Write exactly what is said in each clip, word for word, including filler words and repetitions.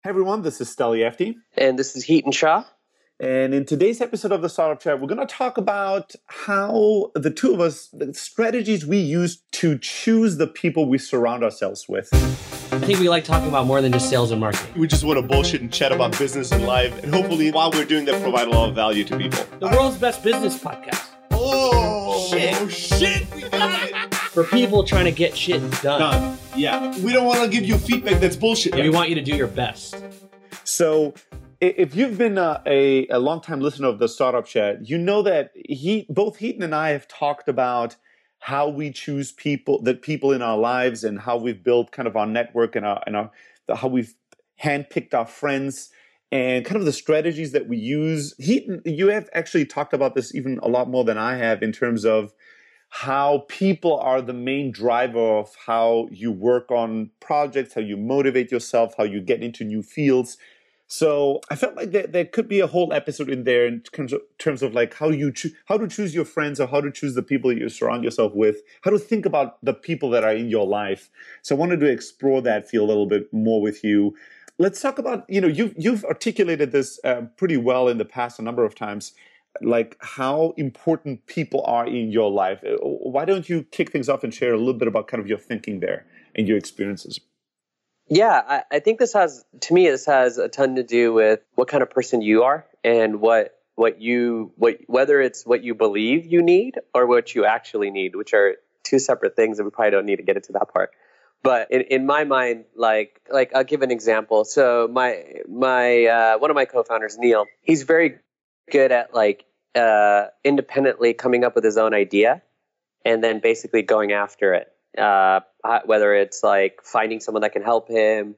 Hey everyone, this is Steli Efti. And this is Heaton Shah. And in today's episode of the Startup Chat, we're going to talk about how the two of us, the strategies we use to choose the people we surround ourselves with. I think we like talking about more than just sales and marketing. We just want to bullshit and chat about business and life. And hopefully, while we're doing that, provide a lot of value to people. The world's best business podcast. Oh, shit. Oh, shit. We got it. For people trying to get shit done. Done. Yeah. We don't want to give you feedback that's bullshit. We want you to do your best. So if you've been a, a, a long-time listener of the Startup Chat, you know that he, both Heaton and I have talked about how we choose people, the people in our lives, and how we've built kind of our network and, our, and our, how we've handpicked our friends and kind of the strategies that we use. Heaton, you have actually talked about this even a lot more than I have in terms of how people are the main driver of how you work on projects, how you motivate yourself, how you get into new fields. So I felt like there, there could be a whole episode in there in terms of, terms of like how you cho- how to choose your friends, or how to choose the people that you surround yourself with, how to think about the people that are in your life. So I wanted to explore that field a little bit more with you. Let's talk about, you know, you've, you've articulated this uh, pretty well in the past a number of times, like how important people are in your life. Why don't you kick things off and share a little bit about kind of your thinking there and your experiences? Yeah, I, I think this has, to me, this has a ton to do with what kind of person you are and what what you what whether it's what you believe you need or what you actually need, which are two separate things, and we probably don't need to get into that part. But in, in my mind, like like I'll give an example. So my my uh, one of my co-founders, Neil, he's very good at like uh, independently coming up with his own idea and then basically going after it. Uh, whether it's like finding someone that can help him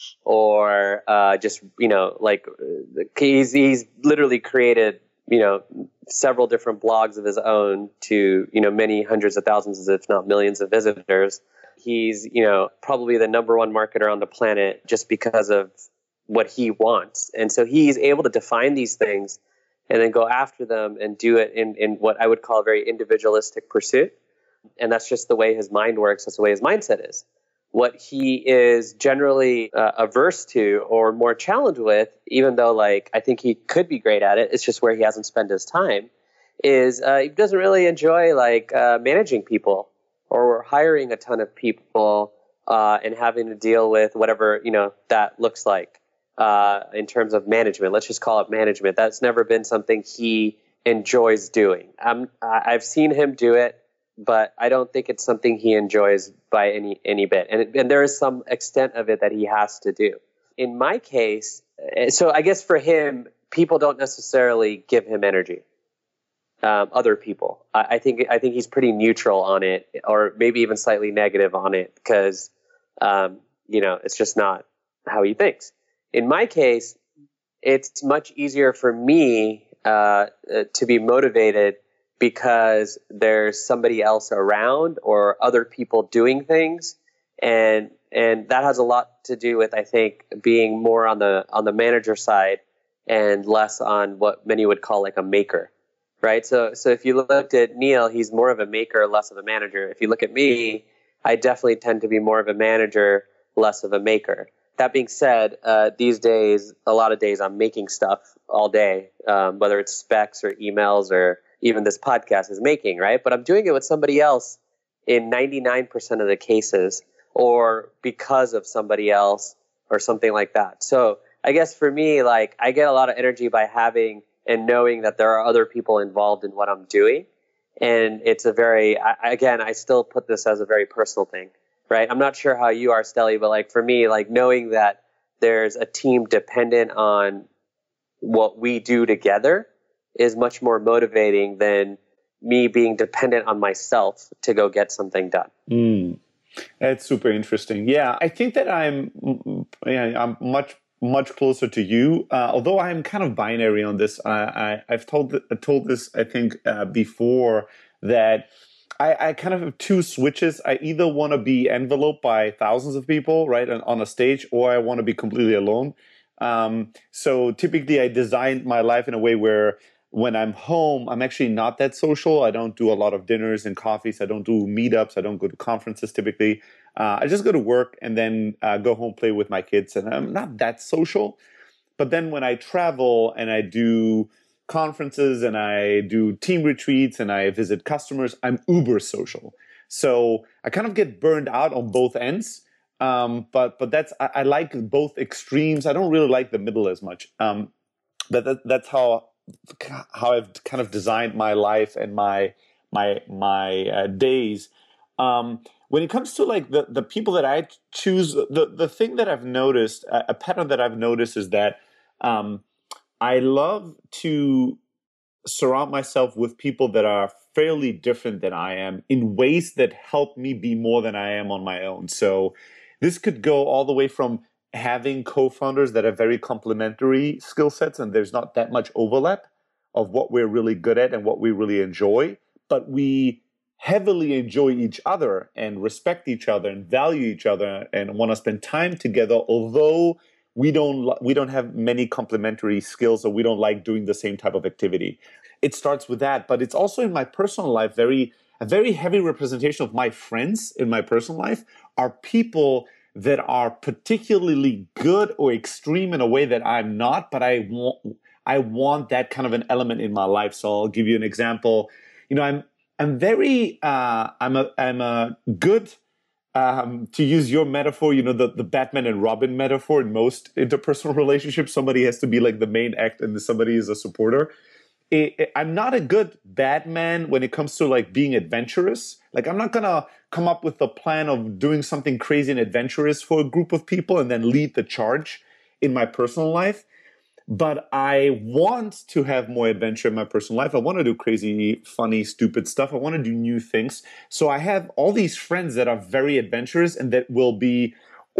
or uh, just, you know, like he's, he's literally created, you know, several different blogs of his own to, you know, many hundreds of thousands, if not millions of visitors. He's, you know, probably the number one marketer on the planet just because of what he wants. And so he's able to define these things and then go after them and do it in, in what I would call a very individualistic pursuit. And that's just the way his mind works. That's the way his mindset is. What he is generally uh, averse to or more challenged with, even though like I think he could be great at it, it's just where he hasn't spent his time, is uh, he doesn't really enjoy like uh, managing people or hiring a ton of people uh, and having to deal with whatever, you know, that looks like uh, in terms of management. Let's just call it management. That's never been something he enjoys doing. I'm, I've seen him do it, but I don't think it's something he enjoys by any any bit. And, and there is some extent of it that he has to do. In my case, so I guess for him, people don't necessarily give him energy. Um, other people, I, I think I think he's pretty neutral on it, or maybe even slightly negative on it, because um, you know, it's just not how he thinks. In my case, it's much easier for me uh, to be motivated because there's somebody else around or other people doing things. And and that has a lot to do with, I think, being more on the on the manager side and less on what many would call like a maker, right? So so if you looked at Neil, he's more of a maker, less of a manager. If you look at me, I definitely tend to be more of a manager, less of a maker. That being said, uh, these days, a lot of days I'm making stuff all day, um, whether it's specs or emails or even this podcast is making, right? But I'm doing it with somebody else in ninety-nine percent of the cases, or because of somebody else or something like that. So I guess for me, like I get a lot of energy by having and knowing that there are other people involved in what I'm doing. And it's a very, I, again, I still put this as a very personal thing, right? I'm not sure how you are, Steli, but like for me, like knowing that there's a team dependent on what we do together is much more motivating than me being dependent on myself to go get something done. Mm. That's super interesting. Yeah, I think that I'm, yeah, I'm much much closer to you. Uh, although I'm kind of binary on this. I, I I've told told this I think uh, before that I, I kind of have two switches. I either want to be enveloped by thousands of people, right, on, on a stage, or I want to be completely alone. Um, so typically, I designed my life in a way where when I'm home, I'm actually not that social. I don't do a lot of dinners and coffees. I don't do meetups. I don't go to conferences typically. Uh, I just go to work and then uh, go home, play with my kids, and I'm not that social. But then when I travel and I do conferences and I do team retreats and I visit customers, I'm uber social. So I kind of get burned out on both ends. Um, but but that's I, I like both extremes. I don't really like the middle as much. Um, but that, that's how how I've kind of designed my life and my my my uh, days. Um, when it comes to like the the people that I choose, the the thing that I've noticed, a, a pattern that I've noticed is that um, I love to surround myself with people that are fairly different than I am in ways that help me be more than I am on my own. So this could go all the way from having co-founders that have very complementary skill sets and there's not that much overlap of what we're really good at and what we really enjoy, but we heavily enjoy each other and respect each other and value each other and want to spend time together, although we don't we don't have many complementary skills or we don't like doing the same type of activity. It starts with that, but it's also in my personal life very a very heavy representation of my friends in my personal life are people that are particularly good or extreme in a way that I'm not, but I want I want that kind of an element in my life. So I'll give you an example. You know, I'm I'm very uh, I'm a I'm a good um, to use your metaphor. You know, the the Batman and Robin metaphor in most interpersonal relationships. Somebody has to be like the main act, and somebody is a supporter. It, it, I'm not a good Batman when it comes to like being adventurous. Like I'm not gonna come up with a plan of doing something crazy and adventurous for a group of people and then lead the charge in my personal life. But I want to have more adventure in my personal life. I want to do crazy, funny, stupid stuff. I want to do new things. So I have all these friends that are very adventurous and that will be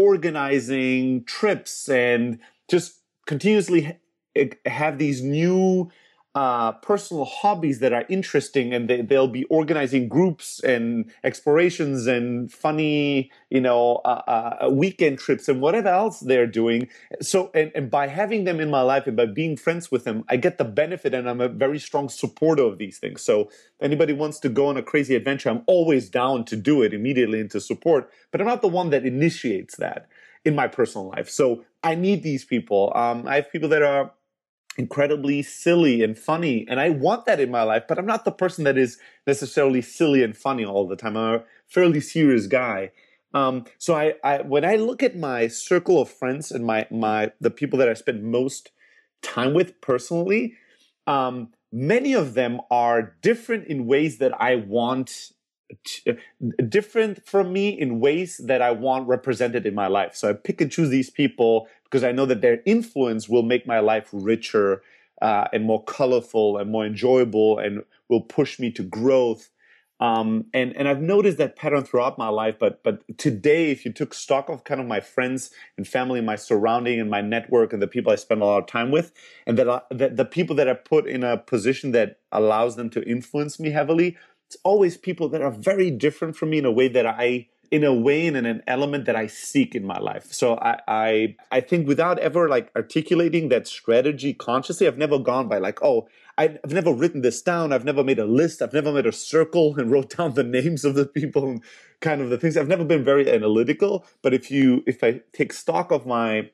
organizing trips and just continuously have these new uh, personal hobbies that are interesting, and they, they'll be organizing groups and explorations and funny, you know, uh, uh, weekend trips and whatever else they're doing. So, and, and by having them in my life and by being friends with them, I get the benefit, and I'm a very strong supporter of these things. So if anybody wants to go on a crazy adventure, I'm always down to do it immediately and to support, but I'm not the one that initiates that in my personal life. So I need these people. Um, I have people that are incredibly silly and funny, and I want that in my life, but I'm not the person that is necessarily silly and funny all the time. I'm a fairly serious guy. Um, so I, I, when I look at my circle of friends and my, my, the people that I spend most time with personally, um, many of them are different in ways that I want, to, different from me in ways that I want represented in my life. So I pick and choose these people because I know that their influence will make my life richer uh, and more colorful and more enjoyable and will push me to growth. Um, and, and I've noticed that pattern throughout my life. But but today, if you took stock of kind of my friends and family, my surrounding and my network and the people I spend a lot of time with, and that, I, that the people that I put in a position that allows them to influence me heavily, it's always people that are very different from me in a way that I in a way and in an element that I seek in my life. So I, I I think without ever like articulating that strategy consciously, I've never gone by like, oh, I've never written this down. I've never made a list. I've never made a circle and wrote down the names of the people and kind of the things. I've never been very analytical. But if you if I take stock of my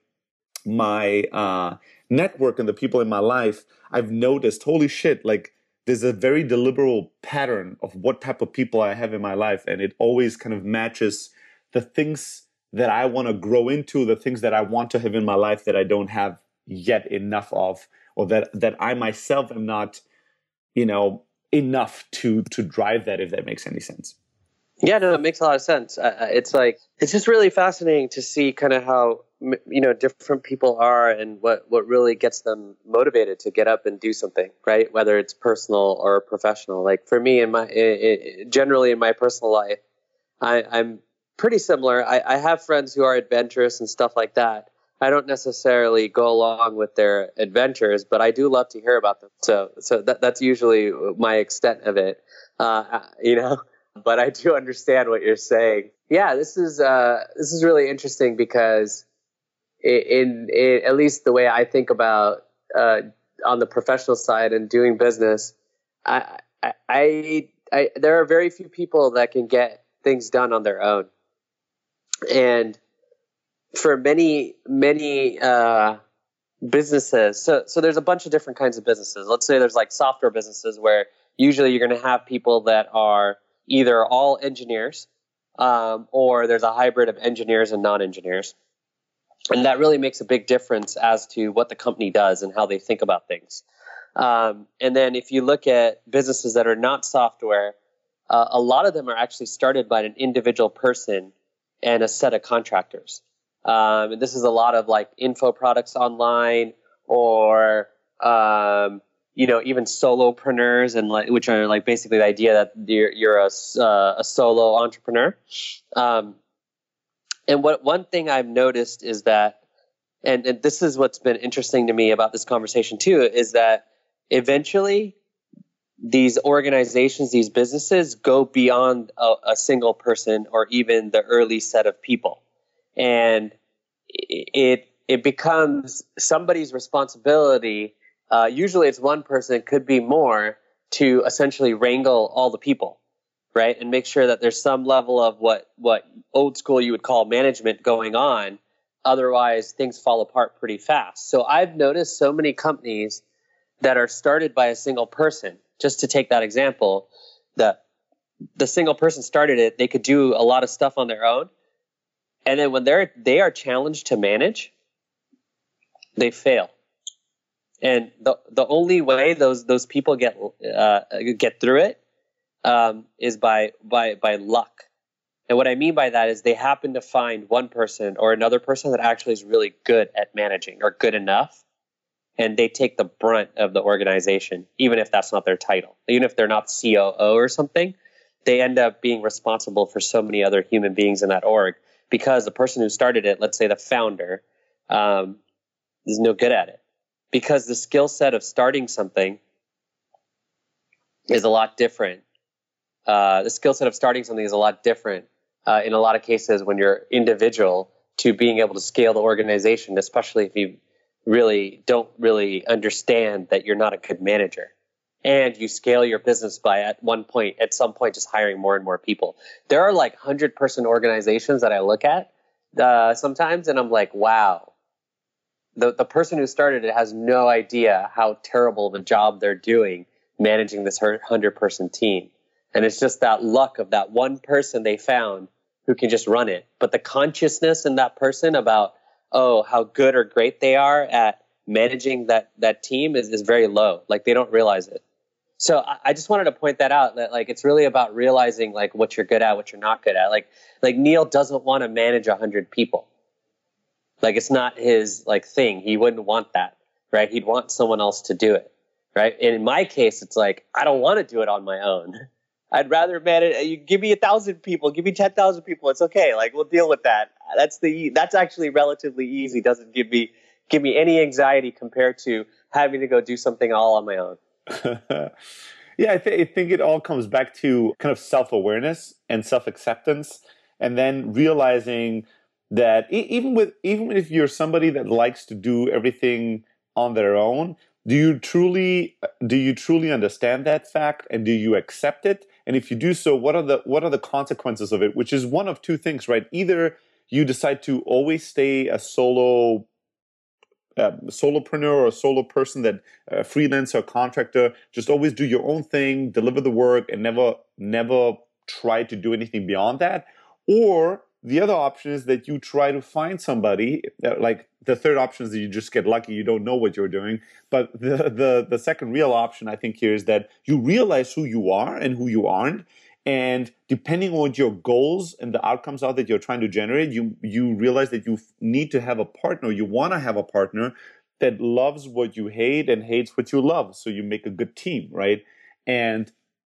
my uh, network and the people in my life, I've noticed, holy shit, like there's a very deliberate pattern of what type of people I have in my life. And it always kind of matches the things that I want to grow into, the things that I want to have in my life that I don't have yet enough of, or that, that I myself am not, you know, enough to, to drive that, if that makes any sense. Yeah, no, it makes a lot of sense. Uh, it's like, it's just really fascinating to see kind of how, you know, different people are and what, what really gets them motivated to get up and do something, right? Whether it's personal or professional. Like for me, in my, it, generally in my personal life, I, I'm pretty similar. I, I have friends who are adventurous and stuff like that. I don't necessarily go along with their adventures, but I do love to hear about them. So, so that, that's usually my extent of it, uh, you know. But I do understand what you're saying. Yeah, this is uh, this is really interesting because, in, in at least the way I think about uh, on the professional side and doing business, I, I, I, I there are very few people that can get things done on their own. And for many, many uh, businesses, so, so there's a bunch of different kinds of businesses. Let's say there's like software businesses where usually you're going to have people that are either all engineers um, or there's a hybrid of engineers and non-engineers. And that really makes a big difference as to what the company does and how they think about things. Um, and then if you look at businesses that are not software, uh, a lot of them are actually started by an individual person and a set of contractors. Um, and this is a lot of like info products online or, um, you know, even solopreneurs, and like, which are like basically the idea that you're, you're a, uh, a solo entrepreneur. Um, and what one thing I've noticed is that, and, and this is what's been interesting to me about this conversation too, is that eventually these organizations, these businesses go beyond a, a single person or even the early set of people. And it it becomes somebody's responsibility. Uh, usually it's one person, could be more, to essentially wrangle all the people, right? And make sure that there's some level of what, what old school you would call management going on. Otherwise, things fall apart pretty fast. So I've noticed so many companies that are started by a single person. Just to take that example, the, the single person started it, they could do a lot of stuff on their own. And then when they're they are challenged to manage, they fail. And the the only way those those people get uh, get through it um, is by by by luck. And what I mean by that is they happen to find one person or another person that actually is really good at managing or good enough, and they take the brunt of the organization, even if that's not their title. Even if they're not C O O or something, they end up being responsible for so many other human beings in that org because the person who started it, let's say the founder, um, is no good at it. Because the skill set of starting something is a lot different. Uh, the skill set of starting something is a lot different uh, in a lot of cases when you're individual to being able to scale the organization, especially if you really don't really understand that you're not a good manager. And you scale your business by at one point, at some point, just hiring more and more people. There are like hundred person organizations that I look at uh, sometimes, and I'm like, wow. The the person who started it has no idea how terrible of a job they're doing managing this hundred person team. And it's just that luck of that one person they found who can just run it. But the consciousness in that person about, oh, how good or great they are at managing that, that team is, is very low. Like they don't realize it. So I, I just wanted to point that out, that like, it's really about realizing like what you're good at, what you're not good at. Like, like Neil doesn't want to manage a hundred people. Like it's not his like thing. He wouldn't want that, right? He'd want someone else to do it, right? And in my case, it's like, I don't want to do it on my own. I'd rather manage, you give me a thousand people, give me ten thousand people. It's okay. Like we'll deal with that. That's the, that's actually relatively easy. Doesn't give me, give me any anxiety compared to having to go do something all on my own. Yeah, I, th- I think it all comes back to kind of self-awareness and self-acceptance, and then realizing that e- even with even if you're somebody that likes to do everything on their own, do you truly do you truly understand that fact, and do you accept it? And if you do so, what are the what are the consequences of it? Which is one of two things, right? Either you decide to always stay a solo uh, solopreneur or a solo person, that uh, freelancer or contractor, just always do your own thing, deliver the work, and never never try to do anything beyond that. Or the other option is that you try to find somebody, uh, like the third option is that you just get lucky, you don't know what you're doing. But the, the, the second real option, I think, here is that you realize who you are and who you aren't. And depending on what your goals and the outcomes are that you're trying to generate, you, you realize that you need to have a partner, you want to have a partner that loves what you hate and hates what you love. So you make a good team, right? And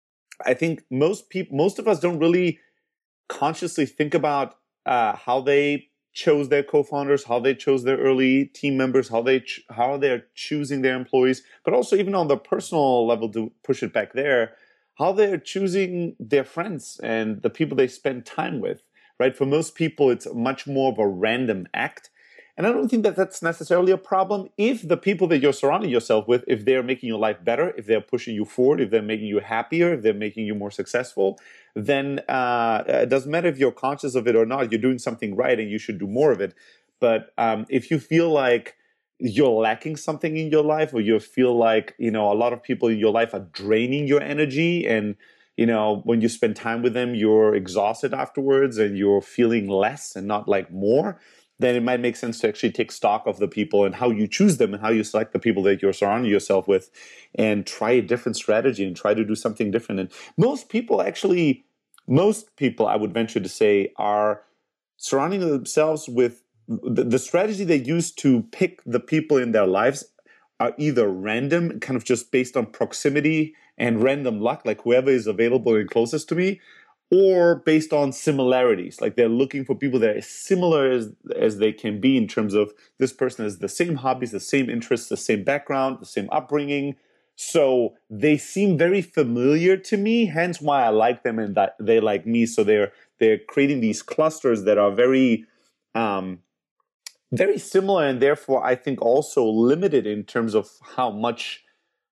I think most people, most of us don't really consciously think about uh, how they chose their co-founders, how they chose their early team members, how they ch- how they're choosing their employees, but also even on the personal level, to push it back there, how they're choosing their friends and the people they spend time with, right? For most people, it's much more of a random act. And I don't think that that's necessarily a problem if the people that you're surrounding yourself with, if they're making your life better, if they're pushing you forward, if they're making you happier, if they're making you more successful, then uh, it doesn't matter if you're conscious of it or not. You're doing something right and you should do more of it. But um, if you feel like you're lacking something in your life, or you feel like, you know, a lot of people in your life are draining your energy, and, you know, when you spend time with them, you're exhausted afterwards and you're feeling less and not like more, then it might make sense to actually take stock of the people and how you choose them and how you select the people that you're surrounding yourself with, and try a different strategy and try to do something different. And most people actually, most people, I would venture to say, are surrounding themselves with the, the strategy they use to pick the people in their lives are either random, kind of just based on proximity and random luck, like whoever is available and closest to me, or based on similarities, like they're looking for people that are as similar as, as they can be in terms of this person has the same hobbies, the same interests, the same background, the same upbringing. So they seem very familiar to me, hence why I like them and that they like me. So they're they're creating these clusters that are very, um, very similar, and therefore I think also limited in terms of how much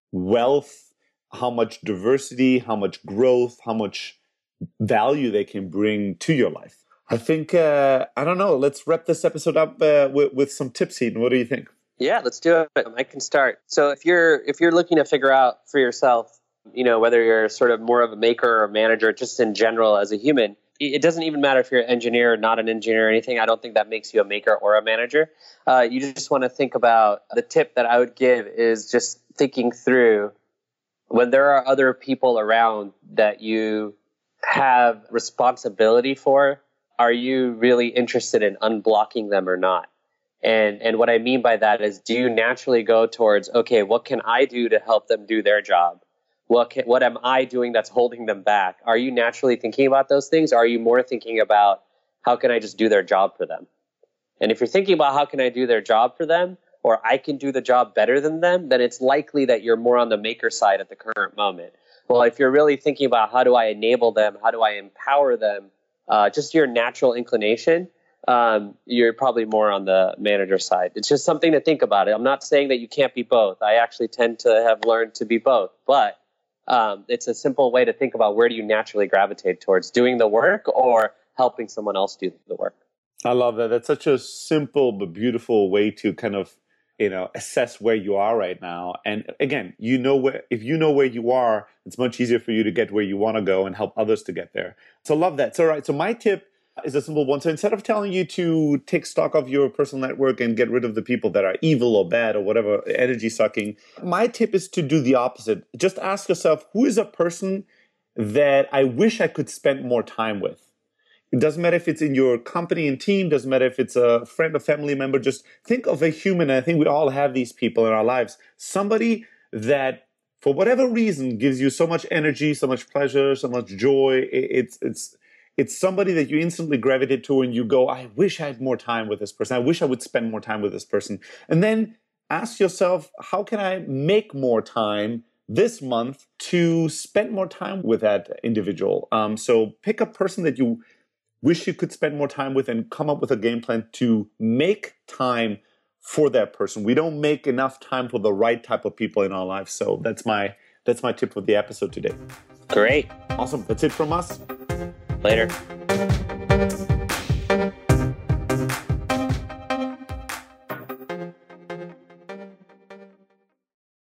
wealth, how much diversity, how much growth, how much value they can bring to your life. I think, uh, I don't know, let's wrap this episode up uh, with, with some tips, Heaton. What do you think? Yeah, let's do it. I can start. So if you're if you're looking to figure out for yourself, you know, whether you're sort of more of a maker or a manager, just in general as a human, it doesn't even matter if you're an engineer or not an engineer or anything. I don't think that makes you a maker or a manager. Uh, you just want to think about, the tip that I would give is just thinking through when there are other people around that you have responsibility for, are you really interested in unblocking them or not? And and what I mean by that is, do you naturally go towards, okay, what can I do to help them do their job? What can, what am I doing that's holding them back? Are you naturally thinking about those things? Or are you more thinking about, how can I just do their job for them? And if you're thinking about how can I do their job for them, or I can do the job better than them, then it's likely that you're more on the maker side at the current moment. Well, if you're really thinking about how do I enable them, how do I empower them, uh, just your natural inclination, um, you're probably more on the manager side. It's just something to think about. I'm not saying that you can't be both. I actually tend to have learned to be both, but um, it's a simple way to think about, where do you naturally gravitate towards, doing the work or helping someone else do the work? I love that. That's such a simple but beautiful way to kind of, you know, assess where you are right now. And again, you know, where, if you know where you are, it's much easier for you to get where you want to go and help others to get there. So love that. So, all right. So my tip is a simple one. So instead of telling you to take stock of your personal network and get rid of the people that are evil or bad or whatever, energy sucking, my tip is to do the opposite. Just ask yourself, who is a person that I wish I could spend more time with? It doesn't matter if it's in your company and team, doesn't matter if it's a friend or family member. Just think of a human. And I think we all have these people in our lives. Somebody that, for whatever reason, gives you so much energy, so much pleasure, so much joy. It's it's it's somebody that you instantly gravitate to and you go, I wish I had more time with this person. I wish I would spend more time with this person. And then ask yourself, how can I make more time this month to spend more time with that individual? Um, so pick a person that you wish you could spend more time with and come up with a game plan to make time for that person. We don't make enough time for the right type of people in our lives. So that's my that's my tip for the episode today. Great. Awesome. That's it from us. Later.